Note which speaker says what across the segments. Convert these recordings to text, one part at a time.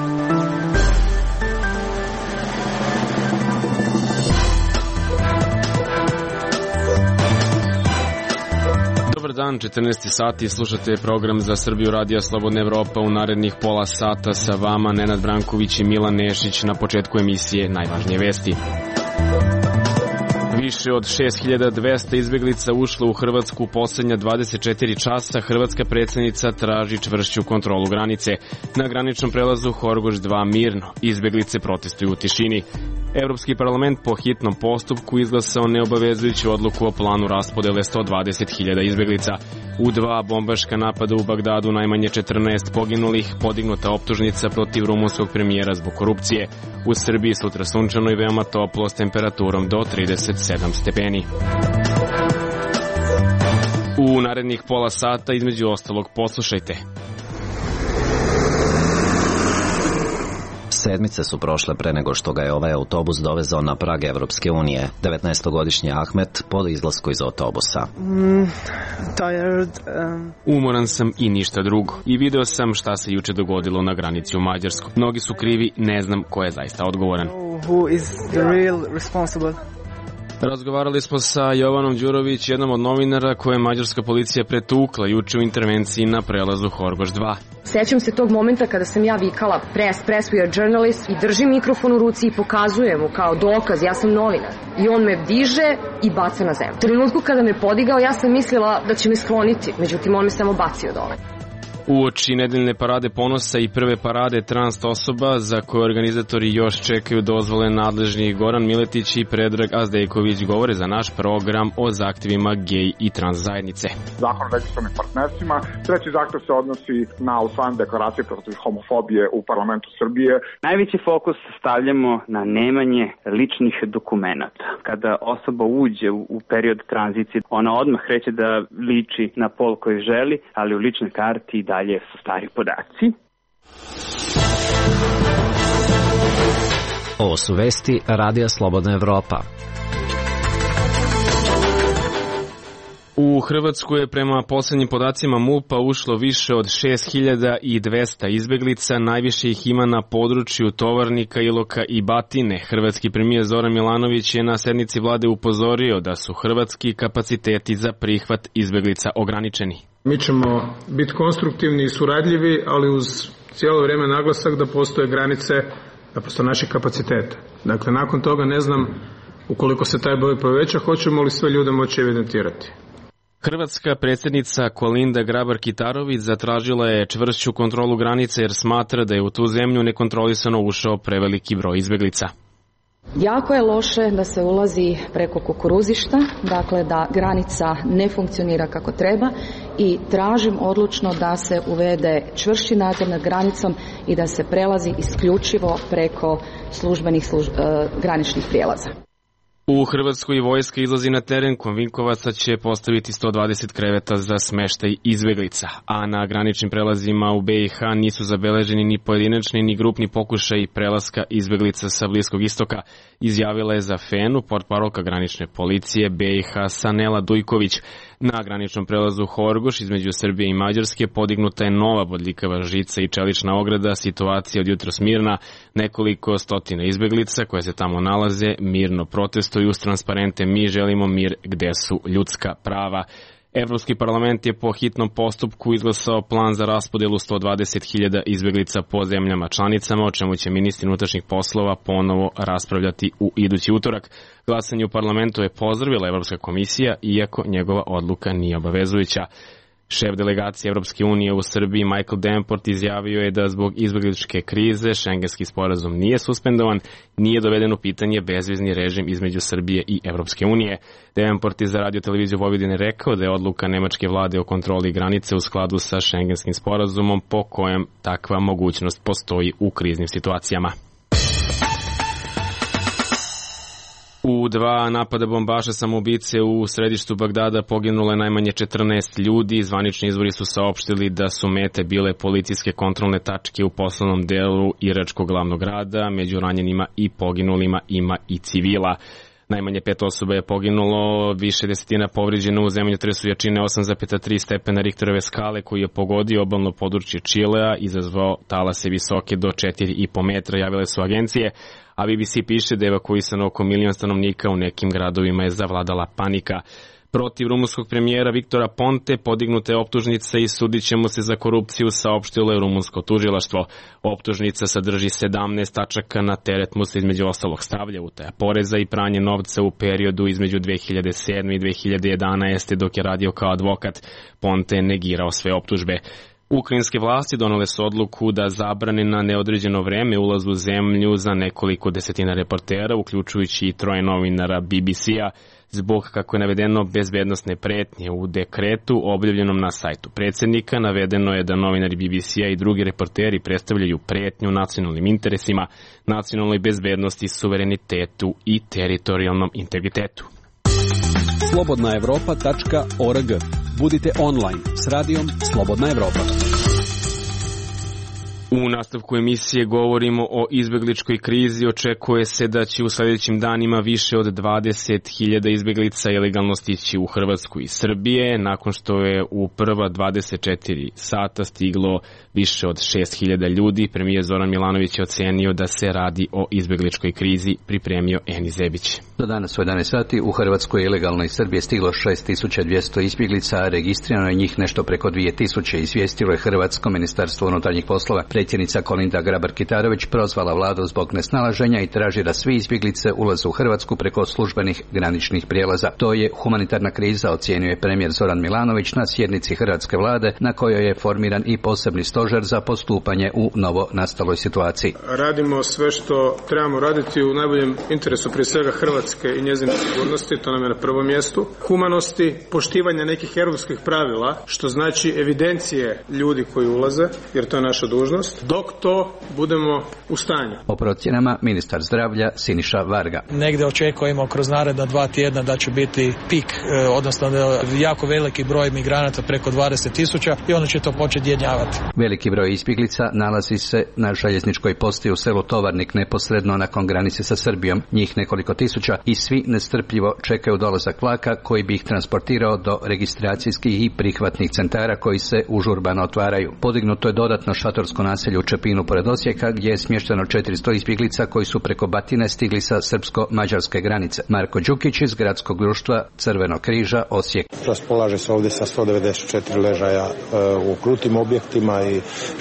Speaker 1: Dobar dan, 14 sati, slušate program za Srbiju Radija Slobodna Evropa. U narednih pola sata sa vama Nenad Branković i Milan Nešić. Na početku emisije najvažnije vesti. Više od 6200 izbeglica ušlo u Hrvatsku u poslednja 24 časa. Hrvatska predsjednica traži čvršću kontrolu granice. Na graničnom prelazu Horgoš 2 mirno. Izbeglice protestuju u tišini. Evropski parlament po hitnom postupku izglasao neobavezujuću odluku o planu raspodele 120.000 izbeglica. U 2 bombaška napada u Bagdadu najmanje 14 poginulih, podignuta optužnica protiv rumunskog premijera zbog korupcije. U Srbiji sutra sunčano i veoma toplo s temperaturom do 37 stepeni. U narednih pola sata između ostalog poslušajte.
Speaker 2: Sedmice su prošle pre nego što ga je ovaj autobus dovezao na prag Evropske unije. 19-godišnji Ahmet po izlasku iz autobusa.
Speaker 1: Umoran sam i ništa drugo. I video sam šta se juče dogodilo na granici u Mađarsku. Mnogi su krivi, ne znam ko je zaista odgovoran. Razgovarali smo sa Jovanom Đurović, jednom od novinara koje je mađarska policija pretukla juče u intervenciji na prelazu Horgoš 2.
Speaker 3: Sećam se tog momenta kada sam ja vikala press, we are journalists i držim mikrofon u ruci i pokazujem mu kao dokaz, ja sam novinar. I on me diže i baca na zemlju. U trenutku kada me podigao, ja sam mislila da će me skloniti, međutim on me samo bacio dole.
Speaker 1: Uoči nedeljne parade ponosa i prve parade trans osoba za koje organizatori još čekaju dozvole nadležnih, Goran Miletić i Predrag Azdejković govore za naš program o zahtjevima gej i trans zajednice.
Speaker 4: Zakon o registrovanim partnerstvima. Treći zahtev se odnosi na usvajanje deklaracije protiv homofobije u parlamentu Srbije.
Speaker 5: Najveći fokus stavljamo na nemanje ličnih dokumenata. Kada osoba uđe u period tranzicije, ona odmah kreće da liči na pol koji želi, ali u ličnoj karti dalje su stari podaci.
Speaker 2: Ovo su vesti Radija Slobodna Evropa.
Speaker 1: U Hrvatsku je prema posljednjim podacima MUP-a ušlo više od 6200 izbeglica, najviše ih ima na području Tovarnika, Iloka i Batine. Hrvatski premijer Zoran Milanović je na sednici vlade upozorio da su hrvatski kapaciteti za prihvat izbeglica ograničeni.
Speaker 6: Mi ćemo biti konstruktivni i suradljivi, ali uz cijelo vrijeme naglasak da postoje granice naprosto naših kapaciteta. Dakle, nakon toga ne znam, ukoliko se taj broj poveća, hoćemo li sve ljude moći evidentirati.
Speaker 1: Hrvatska predsjednica Kolinda Grabar-Kitarović zatražila je čvršću kontrolu granice jer smatra da je u tu zemlju nekontrolisano ušao preveliki broj izbeglica.
Speaker 3: Jako je loše da se ulazi preko kukuruzišta, dakle da granica ne funkcionira kako treba i tražim odlučno da se uvede čvršći nadzor nad granicom i da se prelazi isključivo preko službenih graničnih prijelaza.
Speaker 1: U Hrvatskoj vojska izlazi na teren, kod Vinkovaca će postaviti 120 kreveta za smeštaj izbeglica, a na graničnim prelazima u BiH nisu zabeleženi ni pojedinačni ni grupni pokušaj prelaska izbeglica sa Bliskog istoka, izjavila je za FEN-u portparolka granične policije BiH Sanela Dujković. Na graničnom prelazu Horgoš između Srbije i Mađarske podignuta je nova bodljikava žica i čelična ograda, situacija od jutros mirna, nekoliko stotina izbeglica koje se tamo nalaze mirno protestuju uz transparente "Mi želimo mir, gde su ljudska prava". Evropski parlament je po hitnom postupku izglasao plan za raspodelu 120.000 izbeglica po zemljama članicama, o čemu će ministri unutrašnjih poslova ponovo raspravljati u idući utorak. Glasanje u parlamentu je pozdravila Evropska komisija, iako njegova odluka nije obavezujuća. Šef delegacije Evropske unije u Srbiji Michael Davenport izjavio je da zbog izbegličke krize šengenski sporazum nije suspendovan, nije doveden u pitanje bezvizni režim između Srbije i Evropske unije. Davenport je za Radio televiziju Vojvodine rekao da je odluka nemačke vlade o kontroli granice u skladu sa šengenskim sporazumom po kojem takva mogućnost postoji u kriznim situacijama. U 2 napada bombaša samoubice u središtu Bagdada poginulo je najmanje 14 ljudi. Zvanični izvori su saopštili da su mete bile policijske kontrolne tačke u poslovnom delu iračkog glavnog grada. Među ranjenima i poginulima ima i civila. Najmanje 5 osoba je poginulo, više desetina povrijeđeno u zemljotresu jačine 8,3 stepena Richterove skale koji je pogodio obalno područje Čilea, izazvao talase visoke do 4,5 metra, javile su agencije, a BBC piše da je evakuisano oko 1 milion stanovnika, u nekim gradovima je zavladala panika. Protiv rumunskog premijera Viktora Ponte podignute optužnice i sudit će mu se za korupciju, saopštilo je rumunsko tužilaštvo. Optužnica sadrži 17 tačaka, na teret mu se između ostalog stavlja utaja poreza i pranje novca u periodu između 2007. i 2011. dok je radio kao advokat. Ponte je negirao sve optužbe. Ukrajinske vlasti donele su odluku da zabrane na neodređeno vreme ulaz u zemlju za nekoliko desetina reportera, uključujući i 3 novinara BBC-a, zbog, kako je navedeno, bezbednosne pretnje. U dekretu objavljenom na sajtu predsjednika navedeno je da novinari BBC-a i drugi reporteri predstavljaju pretnju nacionalnim interesima, nacionalnoj bezbednosti, suverenitetu i teritorijalnom integritetu.
Speaker 7: Slobodnaevropa.org. Budite online s radijom Slobodna Evropa.
Speaker 1: U nastavku emisije govorimo o izbegličkoj krizi. Očekuje se da će u sljedećim danima više od 20.000 izbeglica ilegalno stići u Hrvatsku i Srbije, nakon što je u prva 24 sata stiglo više od 6.000 ljudi. Premijer Zoran Milanović je ocenio da se radi o izbegličkoj krizi, pripremio Eni Zebić.
Speaker 8: Do danas u 11 sati u Hrvatskoj ilegalno iz Srbije stiglo 6.200 izbjeglica, a registrirano je njih nešto preko 2.000, izvijestilo je Hrvatsko ministarstvo unutarnjih poslova. Predsjednica Kolinda Grabar-Kitarović prozvala vladu zbog nesnalaženja i traži da svi izbjeglice ulaze u Hrvatsku preko službenih graničnih prijelaza. To je humanitarna kriza, ocijenjuje premijer Zoran Milanović na sjednici hrvatske vlade, na kojoj je formiran i posebni stožer za postupanje u novo nastaloj situaciji.
Speaker 6: Radimo sve što trebamo raditi u najboljem interesu prije svega Hrvatske i njezine sigurnosti, to nam je na prvom mjestu. Humanosti, poštivanja nekih europskih pravila, što znači evidencije ljudi koji ulaze, jer to je naša dužnost, dok to budemo u stanju.
Speaker 8: O procjenama ministar zdravlja Siniša Varga.
Speaker 9: Negdje očekujemo kroz naredna 2 tjedna da će biti pik, odnosno jako veliki broj migranata preko 20.000 i onda će to početi jenjavati.
Speaker 8: Veliki broj izbjeglica nalazi se na željezničkoj postaji u selu Tovarnik neposredno nakon granice sa Srbijom, njih nekoliko tisuća, i svi nestrpljivo čekaju dolazak vlaka koji bi ih transportirao do registracijskih i prihvatnih centara koji se užurbano otvaraju. Podignuto je dodatno šatorsko naselje u Čepinu pored Osijeka, gdje je smješteno 400 izbjeglica koji su preko Batine stigli sa srpsko-mađarske granice. Marko Đukić iz gradskog društva Crvenog križa Osijek.
Speaker 10: Raspolaže se ovdje sa 194 ležaja u krutim objektima i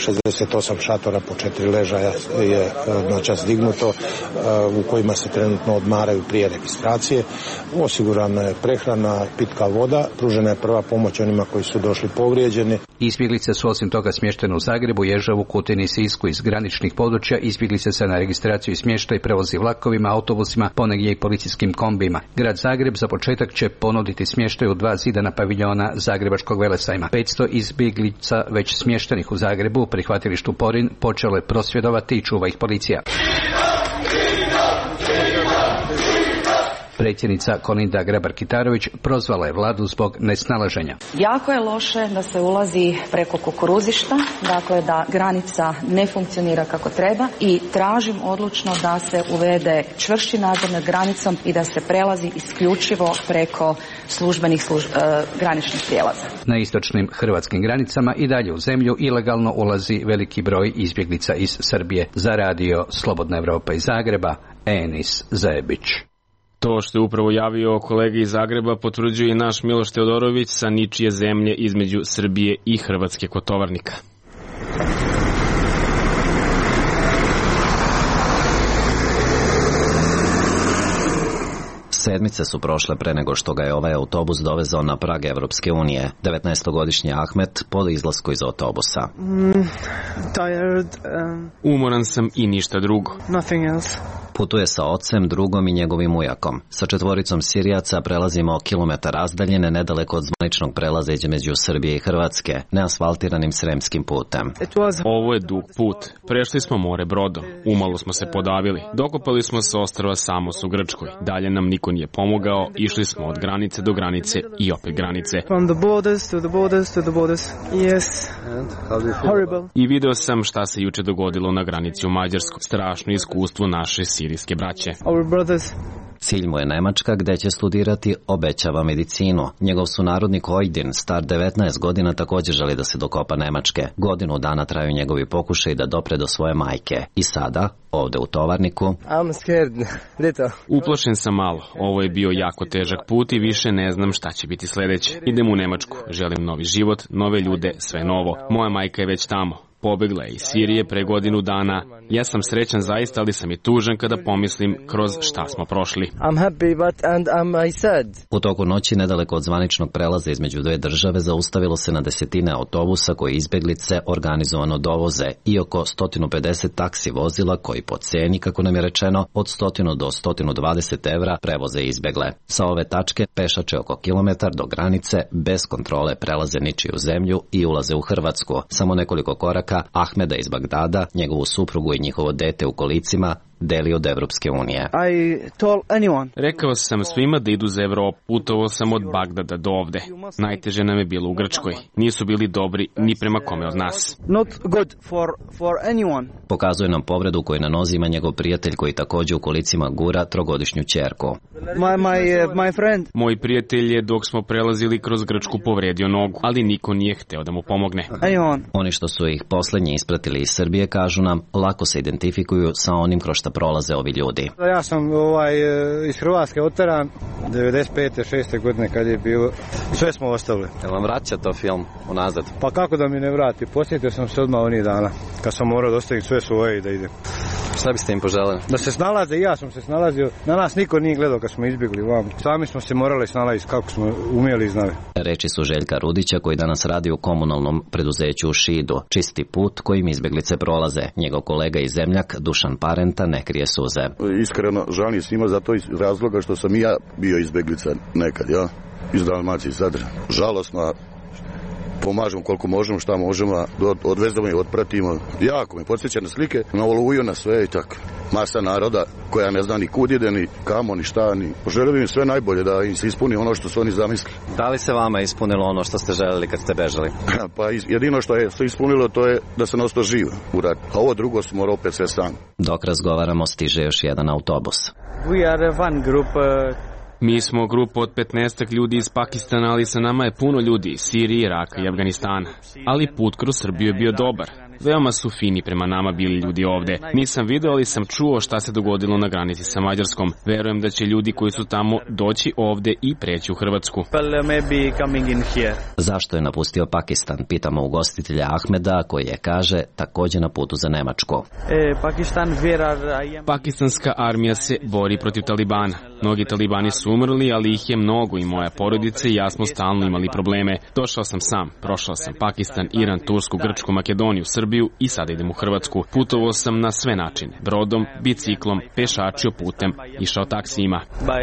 Speaker 10: 68 šatora po 4 ležaja je noćas dignuto, u kojima se trenutno odmaraju prije registracije. Osigurana je prehrana, pitka voda, pružena je prva pomoć onima koji su došli povrijeđeni.
Speaker 8: Izbjeglice su osim toga smještene u Zagrebu, Ježevu, Kutini i Sisku. Iz graničnih područja izbjeglice se na registraciju i smještaj prevozi vlakovima, autobusima, ponegdje i policijskim kombijima. Grad Zagreb za početak će ponuditi smještaj u 2 zidana paviljona Zagrebačkog velesajma. 500 izbjeglica već smještenih u Zagrebu u prihvatilištu Porin počelo je prosvjedovati i čuva ih policija. Predsjednica Kolinda Grabar-Kitarović prozvala je vladu zbog nesnalaženja.
Speaker 3: Jako je loše da se ulazi preko kukuruzišta, dakle da granica ne funkcionira kako treba, i tražim odlučno da se uvede čvršći nadzor nad granicom i da se prelazi isključivo preko službenih graničnih prijelaza.
Speaker 8: Na istočnim hrvatskim granicama i dalje u zemlju ilegalno ulazi veliki broj izbjeglica iz Srbije. Za radio Slobodna Evropa iz Zagreba, Enis Zebić.
Speaker 1: To što je upravo javio kolega iz Zagreba potvrđuje i naš Miloš Teodorović sa ničije zemlje između Srbije i Hrvatske kod Tovarnika.
Speaker 2: Sedmice su prošle pre nego što ga je ovaj autobus dovezao na prag Evropske unije. 19-godišnji Ahmet po izlasku iz autobusa.
Speaker 1: Umoran sam i ništa drugo.
Speaker 2: Putuje sa ocem, drugom i njegovim ujakom. Sa 4 Sirijaca prelazimo kilometar razdaljine nedaleko od zvaničnog prelaza između Srbije i Hrvatske, neasfaltiranim sremskim putem.
Speaker 1: Ovo je dug put. Prešli smo more brodom. Umalo smo se podavili. Dokopali smo se ostrva Samos u Grčkoj. Dalje nam niko nije pomogao. Išli smo od granice do granice i opet granice. I video sam šta se juče dogodilo na granici u Mađarsku. Strašno iskustvo naše sirijske braće.
Speaker 2: Cilj mu je Nemačka, gde će studirati, obećava medicinu. Njegov sunarodnik Ojdin, star 19 godina, također želi da se dokopa Nemačke. Godinu dana traju njegovi pokušaj da dopre do svoje majke. I sada, ovde u Tovarniku...
Speaker 1: Uplašen sam malo. Ovo je bio jako težak put i više ne znam šta će biti sledeće. Idem u Nemačku. Želim novi život, nove ljude, sve novo. Moja majka je već tamo. Pobegla je iz Sirije pre godinu dana. Ja sam srećan zaista, ali sam i tužan kada pomislim kroz šta smo prošli.
Speaker 2: U toku noći, nedaleko od zvaničnog prelaza između dve države, zaustavilo se na desetine autobusa koji izbeglice organizovano dovoze i oko 150 taksi vozila koji po ceni, kako nam je rečeno, od 100 do 120 evra prevoze izbegle. Sa ove tačke pešače oko kilometar do granice, bez kontrole prelaze ničiju zemlju i ulaze u Hrvatsku. Samo nekoliko koraka Ahmeda iz Bagdada, njegovu suprugu i njihovo dete u kolicima deli od Evropske unije.
Speaker 1: Rekao sam svima da idu za Evropu. Putovao sam od Bagdada do ovde. Najteže nam je bilo u Grčkoj. Nisu bili dobri ni prema kome od nas.
Speaker 2: Pokazuje nam povredu koju na nozi ima njegov prijatelj koji takođe u kolicima gura trogodišnju ćerku.
Speaker 1: Moj prijatelj je dok smo prelazili kroz Grčku povredio nogu, ali niko nije hteo da mu pomogne.
Speaker 2: Oni što su ih poslednji ispratili iz Srbije kažu nam lako se identifikuju sa onim kroz šta prolaze ovi ljudi.
Speaker 11: Ja sam iz Hrvatske oteran 95. 6. godine kad je bilo. Sve smo ostavili.
Speaker 2: Jel vam vraća to film unazad?
Speaker 11: Pa kako da mi ne vrati? Posjetio sam se odmah onih dana kad sam morao dostaviti sve svoje i da idem.
Speaker 2: Šta biste im poželeli?
Speaker 11: Da se snalaze, i ja sam se snalazio. Na nas niko nije gledao kad smo izbjegli vam. Sami smo se morali snalaziti kako smo umjeli i znali.
Speaker 2: Reči su Željka Rudića koji danas radi u komunalnom preduzeću u Šidu. Čisti put kojim izbjeglice prolaze. Njegov kolega i zemljak Dušan Parenta ne krije suze.
Speaker 12: Iskreno žalim svima za to iz razloga što sam i ja bio izbjeglica nekad, ja, iz Dalmacije sad. Žalosno, pomažemo koliko možemo, šta možemo, odvezamo i otpratimo. Jako me podsjeća na slike, na Oluju, na sve i tako. Masa naroda koja ne zna ni kud ide, ni kamo, ni šta, ni... Poželio im sve najbolje, da im se ispuni ono što su oni zamislili.
Speaker 2: Da li se vama ispunilo ono što ste želeli kad ste bežali?
Speaker 12: Pa jedino što je se ispunilo to je da se ostao živ u rat. A ovo drugo smo morali opet sve sam.
Speaker 2: Dok razgovaramo stiže još jedan autobus.
Speaker 13: We are one group,
Speaker 1: Mi smo grupa od 15 ljudi iz Pakistana, ali sa nama je puno ljudi iz Sirije, Iraka i Afganistana. Ali put kroz Srbiju je bio dobar. Veoma su fini prema nama bili ljudi ovde. Nisam video, ali sam čuo šta se dogodilo na granici sa Mađarskom. Verujem da će ljudi koji su tamo doći ovde i preći u Hrvatsku.
Speaker 2: Zašto je napustio Pakistan? Pitamo ugostitelja Ahmeda, koji je, kaže, takođe na putu za Nemačku.
Speaker 1: Pakistanska armija se bori protiv Talibana. Mnogi Talibani su umrli, ali ih je mnogo i moja porodica i ja smo stalno imali probleme. Došao sam sam, prošao sam Pakistan, Iran, Tursku, Grčku, Makedoniju, Srbiju i sada idem u Hrvatsku. Putovao sam na sve načine. Brodom, biciklom, pešačio putem, išao taksijima.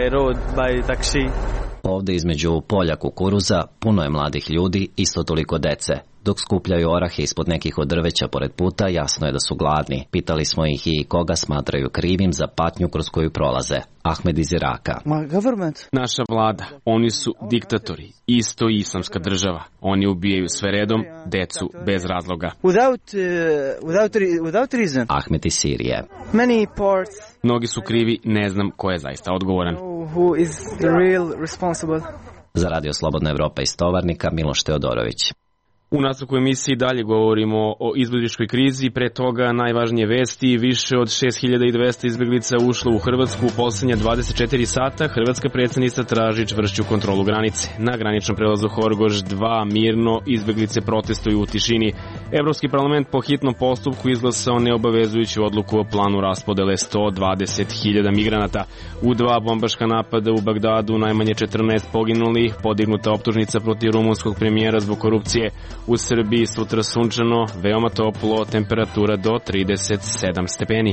Speaker 2: Ovde između polja kukuruza puno je mladih ljudi, isto toliko dece. Dok skupljaju orahe ispod nekih od drveća pored puta, jasno je da su gladni. Pitali smo ih i koga smatraju krivim za patnju kroz koju prolaze. Ahmed iz Iraka.
Speaker 1: Naša vlada, oni su diktatori, isto islamska država. Oni ubijaju sve redom, decu bez razloga.
Speaker 13: Without reason.
Speaker 2: Ahmed iz Sirije.
Speaker 13: Many parts.
Speaker 1: Mnogi su krivi, ne znam ko je zaista odgovoran.
Speaker 13: Who is the real responsible?
Speaker 2: Za Radio Slobodna Evropa iz Tovarnika, Miloš Teodorović.
Speaker 1: U nastavku emisiji dalje govorimo o izbegličkoj krizi, pre toga najvažnije vesti, više od 6200 izbeglica ušlo u Hrvatsku u poslednje 24 sata, hrvatska predsjednica traži čvršću kontrolu granice. Na graničnom prelazu Horgoš 2 mirno izbeglice protestuju u tišini. Evropski parlament po hitnom postupku izglasao neobavezujuću odluku o planu raspodele 120.000 migranata. U 2 bombaška napada u Bagdadu najmanje 14 poginulih, podignuta optužnica protiv rumunskog premijera zbog korupcije. U Srbiji sutra sunčano, veoma toplo, temperatura do 37 stepeni.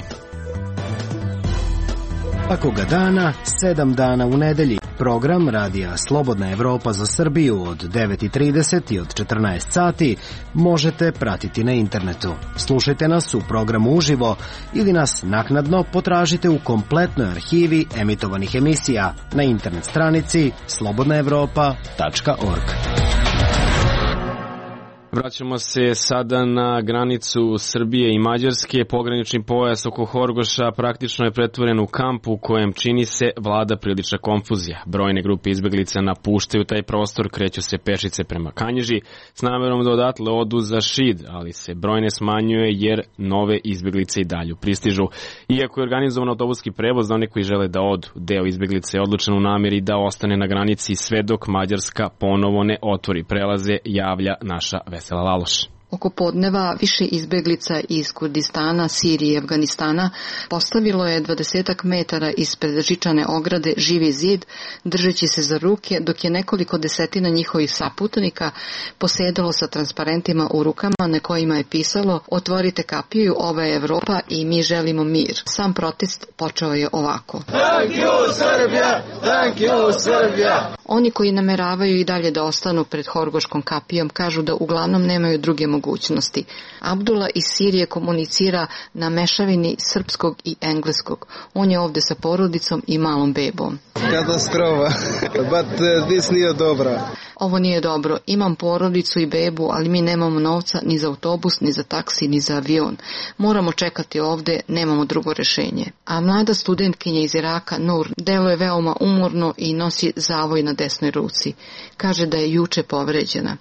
Speaker 14: Svakoga dana, 7 dana u nedelji. Program Radija Slobodna Evropa za Srbiju od 9:30 i od 14 sati možete pratiti na internetu. Slušajte nas u programu uživo ili nas naknadno potražite u kompletnoj arhivi emitovanih emisija na internet stranici slobodnaevropa.org.
Speaker 1: Vraćamo se sada na granicu Srbije i Mađarske. Pogranični pojas oko Horgoša praktično je pretvoren u kamp u kojem čini se vlada prilična konfuzija. Brojne grupe izbeglica napuštaju taj prostor, kreću se pešice prema Kanjiži s namerom da odatle odu za Šid, ali se broj ne smanjuje jer nove izbeglice i dalje pristižu. Iako je organizovan autobuski prevoz za one koji žele da odu, deo izbeglice je odlučen u nameri da ostane na granici sve dok Mađarska ponovo ne otvori prelaze, javlja naša Vesela Laloš.
Speaker 15: Oko podneva više izbeglica iz Kurdistana, Sirije i Afganistana postavilo je 20 metara ispred žičane ograde živi zid, držeći se za ruke, dok je nekoliko desetina njihovih saputnika posedalo sa transparentima u rukama na kojima je pisalo "Otvorite kapiju, ovo je Evropa i mi želimo mir". Sam protest počeo je ovako: Thank you, Serbia! Thank you, Serbia! Oni koji nameravaju i dalje da ostanu pred Horgoškom kapijom kažu da uglavnom nemaju druge mogućnosti. Abdullah iz Sirije komunicira na mešavini srpskog i engleskog. On je ovde sa porodicom i malom bebom.
Speaker 16: Katastrofa, but this nije dobra.
Speaker 15: Ovo nije dobro. Imam porodicu i bebu, ali mi nemamo novca ni za autobus, ni za taksi, ni za avion. Moramo čekati ovde, nemamo drugo rešenje. A mlada studentkinja iz Iraka, Nur, deluje veoma umorno i nosi zavoj na desnoj ruci. Kaže da je juče povređena.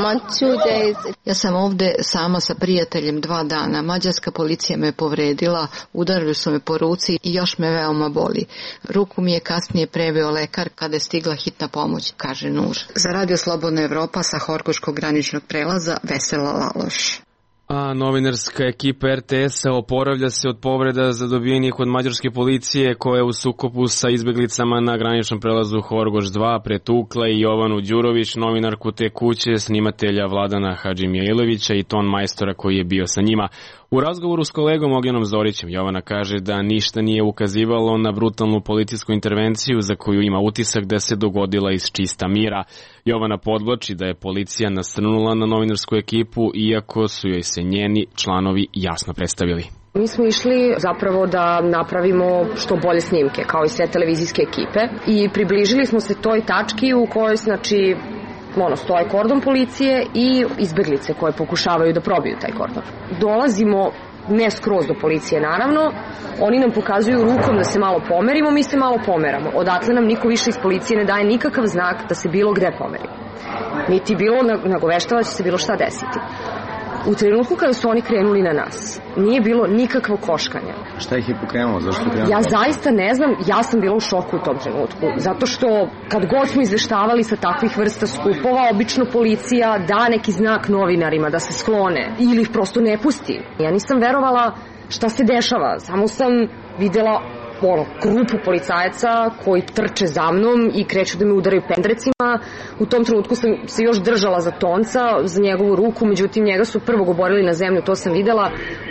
Speaker 15: Ja sam ovde sama sa prijateljem 2 dana. Mađarska policija me povredila, udarili su me po ruci i još me veoma boli. Ruku mi je kasnije preveo lekar kada je stigla hitna pomoć, kaže Nur. Za Radio Slobodna Evropa sa Horgoškog graničnog prelaza, Vesela Laloš.
Speaker 1: A novinarska ekipa RTS-a oporavlja se od povreda zadobijenih od mađarske policije koja je u sukobu sa izbeglicama na graničnom prelazu Horgoš 2 pretukla i Jovanu Đurović, novinarku te kuće, snimatelja Vladana Hadžimijailovića i ton majstora koji je bio sa njima. U razgovoru s kolegom Ognjenom Zorićem, Jovana kaže da ništa nije ukazivalo na brutalnu policijsku intervenciju za koju ima utisak da se dogodila iz čista mira. Jovana podvlači da je policija nasrnula na novinarsku ekipu, iako su joj se njeni članovi jasno predstavili.
Speaker 17: Mi smo išli zapravo da napravimo što bolje snimke, kao i sve televizijske ekipe, i približili smo se toj tački u kojoj, znači, stoje kordon policije i izbeglice koje pokušavaju da probiju taj kordon. Dolazimo ne skroz do policije, naravno, oni nam pokazuju rukom da se malo pomerimo, mi se malo pomeramo. Odatle nam niko više iz policije ne daje nikakav znak da se bilo gde pomerimo. Niti bilo nagoveštava da će se bilo šta desiti. U trenutku kada su oni krenuli na nas, nije bilo nikakvog koškanja.
Speaker 16: Šta ih je pokrenulo? Zašto je krenulo?
Speaker 17: Ja zaista ne znam, ja sam bila u šoku u tom trenutku. Zato što kad god smo izveštavali sa takvih vrsta skupova, obično policija da neki znak novinarima da se sklone ili ih prosto ne pusti. Ja nisam verovala šta se dešava, samo sam videla grupu policajaca koji trče za mnom i kreću da me udaraju pendrecima. U tom trenutku sam se još držala za Tonca, za njegovu ruku, međutim njega su prvo govorili na zemlju, to sam videla.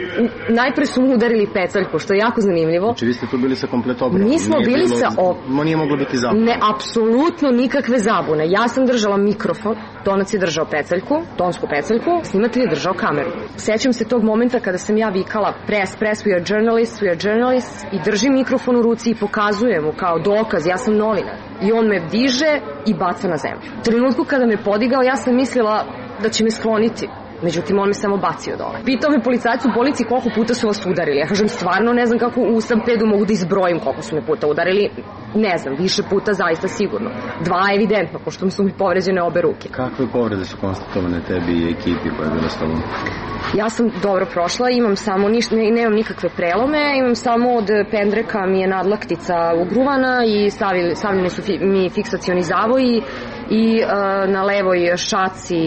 Speaker 17: Najpre su mu udarili peceljku, što je jako zanimljivo.
Speaker 16: Znači vi ste tu bili sa komplet obranom?
Speaker 17: Mi smo bili sa...
Speaker 16: Nije moglo biti zabune?
Speaker 17: Ne, apsolutno nikakve zabune. Ja sam držala mikrofon, Tonac je držao peceljku, tonsku peceljku, snimatelj je držao kameru. Sećam se tog momenta kada sam ja vikala press, we are journalists i držim mikrofon u ruci i pokazujem mu kao dokaz, ja sam novinar. I on me diže i baca na zemlju. U trenutku kada me podigao, ja sam mislila da će me skloniti. Međutim, on me samo bacio dole. Pitao me policajac u policiji koliko puta su vas udarili. Ja kažem, stvarno ne znam kako u stampedu mogu da izbrojim koliko su me puta udarili. Ne znam, više puta zaista sigurno. 2 evidentno, pošto su mi povređene obe ruke.
Speaker 16: Kakve povrede su konstatovane tebi i ekipi koja je bila s tobom?
Speaker 17: Ja sam dobro prošla, imam samo nemam nikakve prelome, imam samo od pendreka mi je nadlaktica ugruvana i stavljeni su mi fiksacioni zavoji i na levoj šaci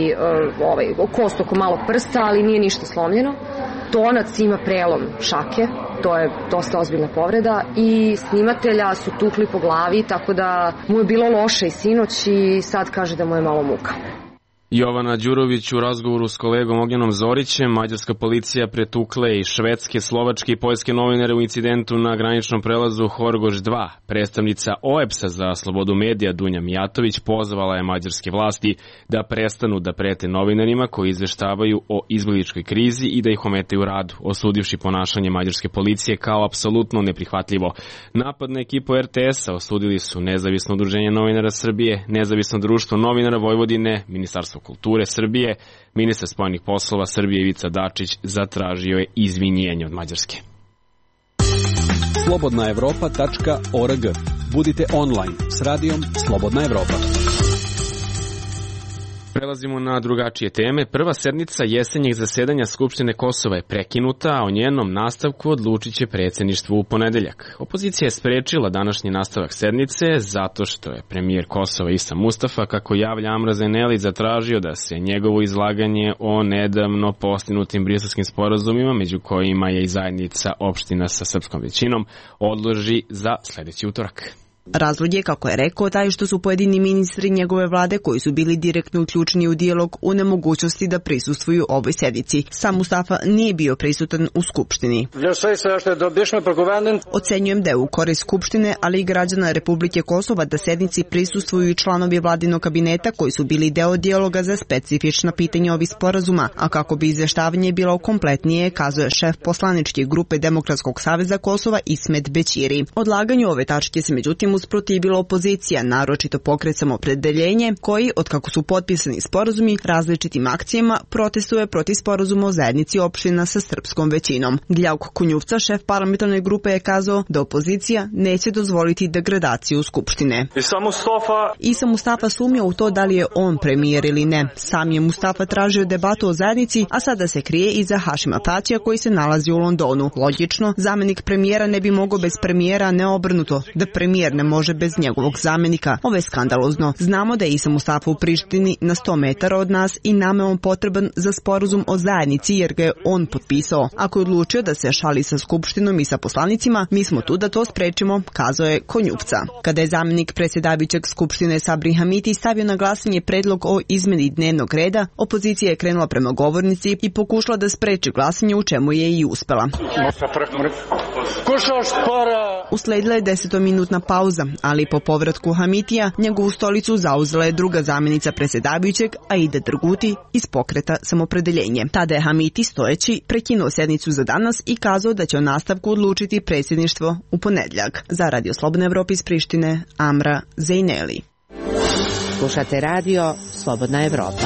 Speaker 17: kost oko malog prsta, ali nije ništa slomljeno. Tonac ima prelom šake, to je dosta ozbiljna povreda, i snimatelja su tukli po glavi, tako da mu je bilo loše i sinoć i sad kaže da mu je malo muka.
Speaker 1: Jovana Đurović u razgovoru s kolegom Ognjenom Zorićem. Mađarska policija pretukla i švedske, slovačke i poljske novinare u incidentu na graničnom prelazu Horgoš 2. Predstavnica OEBS-a za slobodu medija Dunja Mijatović pozvala je mađarske vlasti da prestanu da prete novinarima koji izveštavaju o izbegličkoj krizi i da ih ometaju u radu, osudivši ponašanje mađarske policije kao apsolutno neprihvatljivo. Napad na ekipu RTS-a osudili su Nezavisno udruženje novinara Srbije, Nezavisno društvo novinara Vojvodine, Ministarstvo Ministarstva kulture Srbije, ministar spoljnih poslova Srbije Ivica Dačić zatražio je izvinjenje od Mađarske.
Speaker 7: Slobodnaevropa.org. Budite online s radijom Slobodna Evropa.
Speaker 1: Prelazimo na drugačije teme. Prva sednica jesenjeg zasedanja Skupštine Kosova je prekinuta, a o njenom nastavku odlučit će predsjedništvo u ponedeljak. Opozicija je sprečila današnji nastavak sednice zato što je premijer Kosova Isa Mustafa, kako javlja Amra Zeneli, zatražio da se njegovo izlaganje o nedavno postignutim briselskim sporazumima, među kojima je i zajednica opština sa srpskom većinom, odloži za sljedeći utorak.
Speaker 18: Razlog je, kako je rekao, taj što su pojedini ministri njegove vlade koji su bili direktno uključeni u dijalog u nemogućnosti da prisustvuju ovoj sednici. Sam Mustafa nije bio prisutan u Skupštini. Ocenjujem da je u korist Skupštine, ali i građana Republike Kosova da sednici prisustvuju i članovi vladinog kabineta koji su bili deo dijaloga za specifična pitanja ovih sporazuma, a kako bi izveštavanje bilo kompletnije, kazuje šef poslaničke grupe Demokratskog saveza Kosova Ismet Bećiri. Odlaganju ove tačke se međutim usprotivila opozicija, naročito Pokret Samoopredjeljenje, koji, otkako su potpisani sporazumi, različitim akcijama protestuje protiv sporazuma o zajednici opština sa srpskom većinom. Gljauk Kunjuvca, šef parlamentarne grupe, je kazao da opozicija neće dozvoliti degradaciju Skupštine. Isa Mustafa sumnja u to da li je on premijer ili ne. Sam je Mustafa tražio debatu o zajednici, a sada se krije iza Hašima Tačija koji se nalazi u Londonu. Logično, zamenik premijera ne bi mogao bez premijera, ne obrnuto, da premijer ne može bez njegovog zamenika. Ovo je skandalozno. Znamo da je Isa Mustafa u Prištini na 100 metara od nas i nama je on potreban za sporazum o zajednici jer ga je on potpisao. Ako je odlučio da se šali sa Skupštinom i sa poslanicima, mi smo tu da to sprečimo, kazao je Konjupca. Kada je zamenik predsjedavajućeg Skupštine Sabri Hamiti stavio na glasanje predlog o izmeni dnevnog reda, opozicija je krenula prema govornici i pokušala da spreči glasanje, u čemu je i uspela. Usledila je 10-minutna pauza, ali po povratku Hamitija njegovu stolicu zauzela je druga zamjenica predsjedavajućeg, Aida Drguti iz Pokreta Samoopredjeljenje. Tada je Hamiti stojeći prekinuo sednicu za danas i kazao da će o nastavku odlučiti predsjedništvo u ponedjeljak. Za Radio Slobodna Evropa iz Prištine, Amra Zejneli.
Speaker 19: Slušate radio Slobodna Evropa.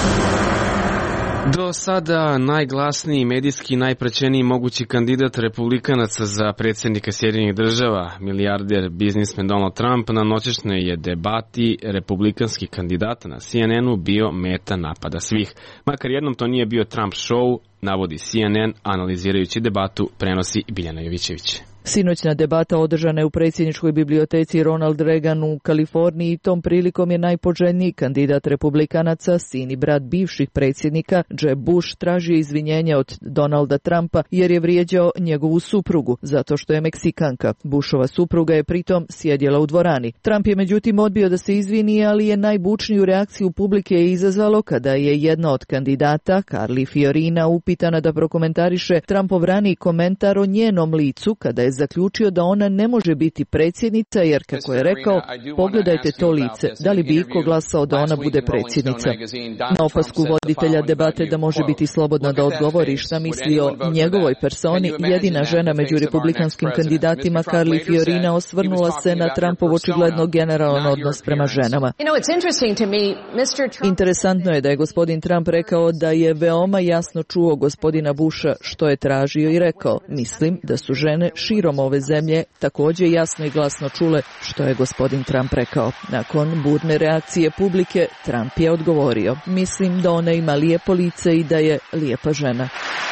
Speaker 1: Do sada najglasniji medijski najpraćeniji mogući kandidat republikanaca za predsjednika Sjedinjenih država, milijarder biznismen Donald Trump, na noćešnjoj je debati republikanskih kandidata na CNN-u bio meta napada svih. Makar jednom to nije bio Trump show, navodi CNN, analizirajući debatu prenosi Biljana Jovićević.
Speaker 20: Sinoćna debata održana je u predsjedničkoj biblioteci Ronald Reagan u Kaliforniji i tom prilikom je najpoželjniji kandidat republikanaca, sin i brat bivših predsjednika, Jeb Bush, tražio izvinjenja od Donalda Trumpa jer je vrijeđao njegovu suprugu, zato što je Meksikanka. Bushova supruga je pritom sjedjela u dvorani. Trump je međutim odbio da se izvini, ali je najbučniju reakciju publike izazvalo kada je jedna od kandidata, Carly Fiorina, upitana da prokomentariše Trumpov raniji komentar o njenom licu kada je zaključio da ona ne može biti predsjednica jer, kako je rekao, pogledajte to lice, da li bi iko glasao da ona bude predsjednica? Na opasku voditelja debate da može biti slobodna da odgovori šta misli o njegovoj personi, jedina žena među republikanskim kandidatima, Carly Fiorina, osvrnula se na Trumpov očigledno generalan odnos prema ženama. Interesantno je da je gospodin Trump rekao da je veoma jasno čuo gospodina Busha što je tražio i rekao, mislim da su žene širom ove zemlje također jasno i glasno čule što je gospodin Trump rekao. Nakon burne reakcije publike, Trump je odgovorio, mislim da ona ima lijepo lice i da je lijepa žena.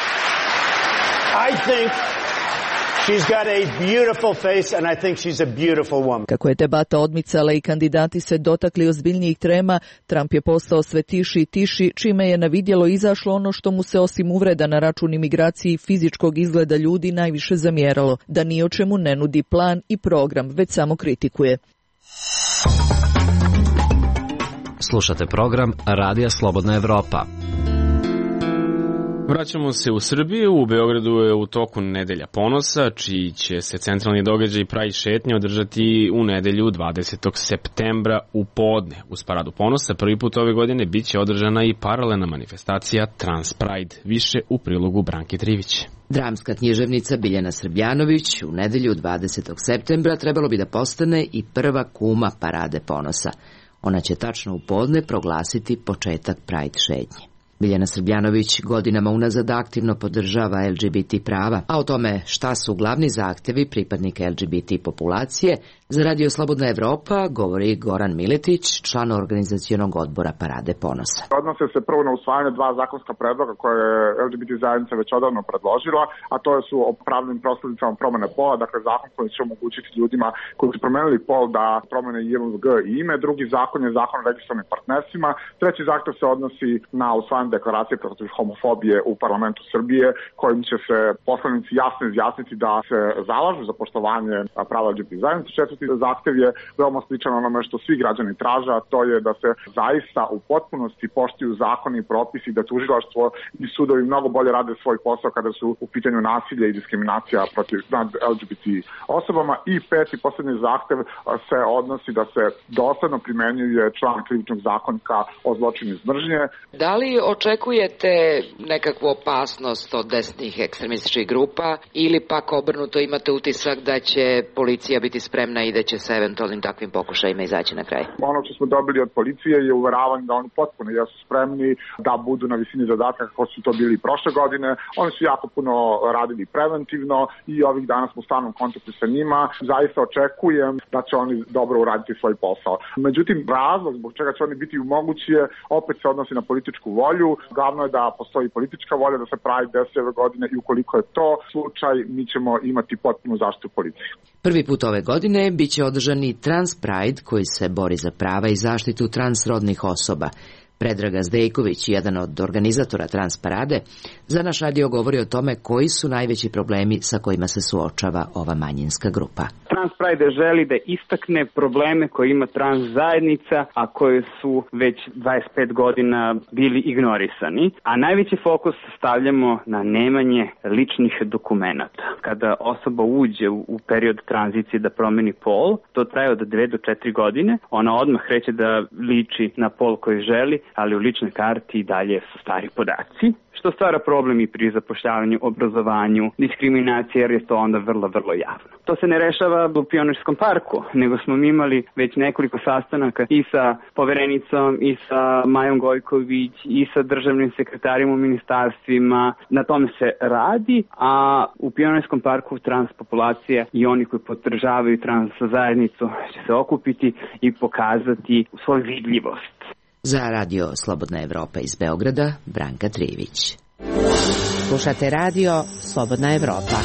Speaker 21: She's got a beautiful face and I think she's a beautiful woman.
Speaker 20: Kako je debata odmicala i kandidati se dotakli ozbiljnijih trema, Trump je postao sve tiši i tiši, čime je na vidjelo izašlo ono što mu se osim uvreda na račun imigracije i fizičkog izgleda ljudi najviše zamjeralo, da ni o čemu ne nudi plan i program, već samo kritikuje.
Speaker 2: Slušate program Radija Slobodna Evropa.
Speaker 1: Vraćamo se u Srbiju. U Beogradu je u toku Nedelja ponosa, čiji će se centralni događaj Pride šetnje održati u nedelju 20. septembra u podne. Uz Paradu ponosa prvi put ove godine bit će održana i paralelna manifestacija Trans Pride. Više u prilogu Branke Trivić.
Speaker 19: Dramska književnica Biljana Srbljanović u nedelju 20. septembra trebalo bi da postane i prva kuma Parade ponosa. Ona će tačno u podne proglasiti početak Pride šetnje. Biljana Srbljanović godinama unazad aktivno podržava LGBT prava, a o tome šta su glavni zahtevi pripadnika LGBT populacije, za Radio Slobodna Evropa govori Goran Miletić, član organizacionog odbora Parade ponosa.
Speaker 4: Odnose se prvo na usvajanje dva zakonska predloga koje je LGBT zajednica već odavno predložila, a to su o pravnim prosledicama promene pola, dakle zakon koji će omogućiti ljudima koji su promenili pol da promene JMG i ime. Drugi zakon je zakon o registrovanim partnerstvima. Treći zahtev se odnosi na usvajanje deklaracije protiv homofobije u parlamentu Srbije, kojim će se poslanici jasno izjasniti da se zalažu za poštovanje prava LGBT zajednice. Četvrti zahtev je veoma sličan onome što svi građani traže, a to je da se zaista u potpunosti poštuju zakoni i propisi, da tužilaštvo i sudovi mnogo bolje rade svoj posao kada su u pitanju nasilja i diskriminacija protiv nad LGBT osobama. I peti, poslednji zahtev se odnosi da se dosledno primenjuje član krivičnog zakonika o zločinu iz mržnje.
Speaker 22: Da li očekujete nekakvu opasnost od desnih ekstremističkih grupa ili pak obrnuto imate utisak da će policija biti spremna i da će se eventualnim takvim pokušajima izaći na kraj?
Speaker 4: Ono što smo dobili od policije je uveravanje da oni potpuno jesu spremni da budu na visini zadatka kako su to bili prošle godine. Oni su jako puno radili preventivno i ovih dana smo u stalnom kontaktu sa njima. Zaista očekujem da će oni dobro uraditi svoj posao. Međutim, razlog zbog čega će oni biti mogući je opet se odnosi na političku volju. Glavno je da postoji politička volja da se pravi desi ove godine i ukoliko je to slučaj, mi ćemo imati potpunu zaštitu policije.
Speaker 19: Prvi put ove godine biće održan i Trans Pride koji se bori za prava i zaštitu transrodnih osoba. Predraga Zdejković, jedan od organizatora Trans Parade, za naš radio govori o tome koji su najveći problemi sa kojima se suočava ova manjinska grupa.
Speaker 5: Trans Pride želi da istakne probleme koje ima trans zajednica, a koje su već 25 godina bili ignorisani. A najveći fokus stavljamo na nemanje ličnih dokumenata. Kada osoba uđe u period tranzicije da promeni pol, to traje od 2 do 4 godine. Ona odmah kreće da liči na pol koji želi, ali u ličnoj karti i dalje su stari podaci, što stvara problem i pri zapošljavanju, obrazovanju, diskriminaciji, jer je to onda vrlo javno. To se ne rešava u Pionirskom parku, nego smo mi imali već nekoliko sastanaka i sa poverenicom, i sa Majom Gojković, i sa državnim sekretarima u ministarstvima. Na tome se radi, a u Pionirskom parku trans populacija i oni koji podržavaju trans zajednicu će se okupiti i pokazati svoju vidljivost.
Speaker 19: Za Radio Slobodna Evropa iz Beograda, Branka Trivić. Slušate Radio Slobodna Evropa.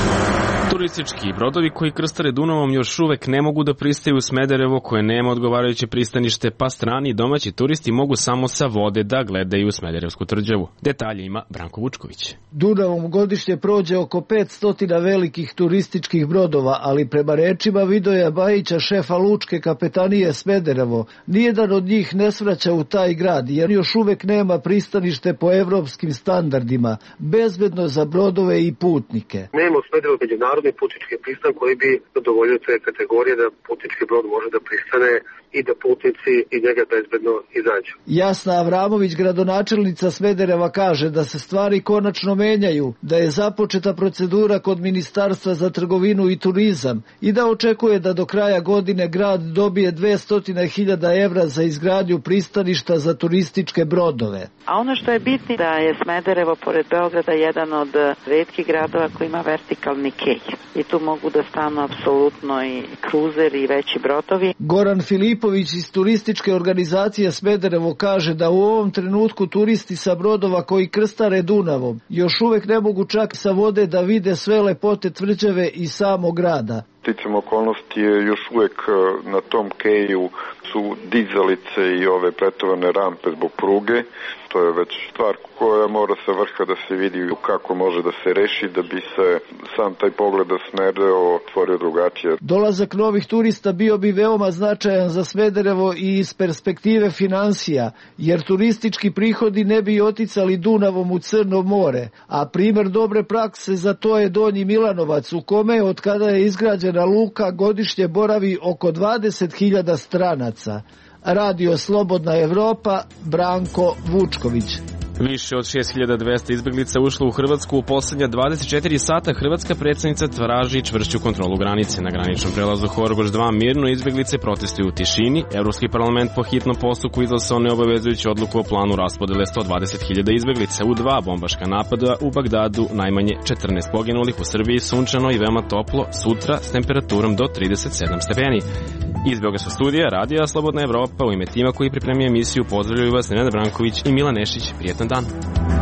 Speaker 1: Turistički brodovi koji krstare Dunavom još uvek ne mogu da pristaju u Smederevo koje nema odgovarajuće pristanište, pa strani i domaći turisti mogu samo sa vode da gledaju Smederevsku tvrđavu. Detalje ima Branko Vučković.
Speaker 23: Dunavom godišnje prođe oko 500 velikih turističkih brodova, ali prema rečima Vidoja Bajića, šefa lučke kapetanije Smederevo, nijedan od njih ne svraća u taj grad jer još uvek nema pristanište po evropskim standardima, bezbedno za brodove i putnike.
Speaker 24: Nema u Smederevu međunarodni putnički pristan koji bi zadovoljio te kategorije da putnički brod može da pristane i da putnici i njega bezbedno izađu.
Speaker 23: Jasna Avramović, gradonačelnica Smedereva, kaže da se stvari konačno menjaju, da je započeta procedura kod Ministarstva za trgovinu i turizam i da očekuje da do kraja godine grad dobije 200.000 evra za izgradnju pristaništa za turističke brodove.
Speaker 25: A ono što je bitno da je Smederevo pored Beograda jedan od retkih gradova koji ima vertikalni kej. I tu mogu da stanu apsolutno i kruzeri i veći brodovi.
Speaker 23: Goran Filipović iz turističke organizacije Smederevo kaže da u ovom trenutku turisti sa brodova koji krstare Dunavom još uvek ne mogu čak sa vode da vide sve lepote tvrđave i samog grada.
Speaker 26: Sticam okolnosti je još uvek na tom keju su dizalice i ove pretovane rampe zbog pruge. To je već stvar koja mora sa vrha da se vidi kako može da se reši da bi se sam taj pogled da Smederevo otvorio drugačije.
Speaker 23: Dolazak novih turista bio bi veoma značajan za Smederevo i iz perspektive finansija, jer turistički prihodi ne bi oticali Dunavom u Crno more, a primer dobre prakse za to je Donji Milanovac, u kome od kada je izgrađena luka godišnje boravi oko 20.000 stranaca. Radio Slobodna Evropa, Branko Vučković.
Speaker 1: Više od 6200 izbeglica ušlo u Hrvatsku u poslednja 24 sata. Hrvatska predsjednica traži čvršću kontrolu granice. Na graničnom prelazu Horgoš 2 mirno izbeglice protestuju u tišini. Evropski parlament po hitnom postupku izglasao neobavezujuću odluku o planu raspodele 120.000 izbeglica u 2 bombaška napada u Bagdadu, najmanje 14 poginulih. U Srbiji sunčano i veoma toplo, sutra s temperaturom do 37 stepeni. Iz Beogradskog studija Radija Slobodna Evropa u ime tima koji pripremio emisiju pozdravljaju vas Nenad Branković i Milan Nešić. Prijetan dan.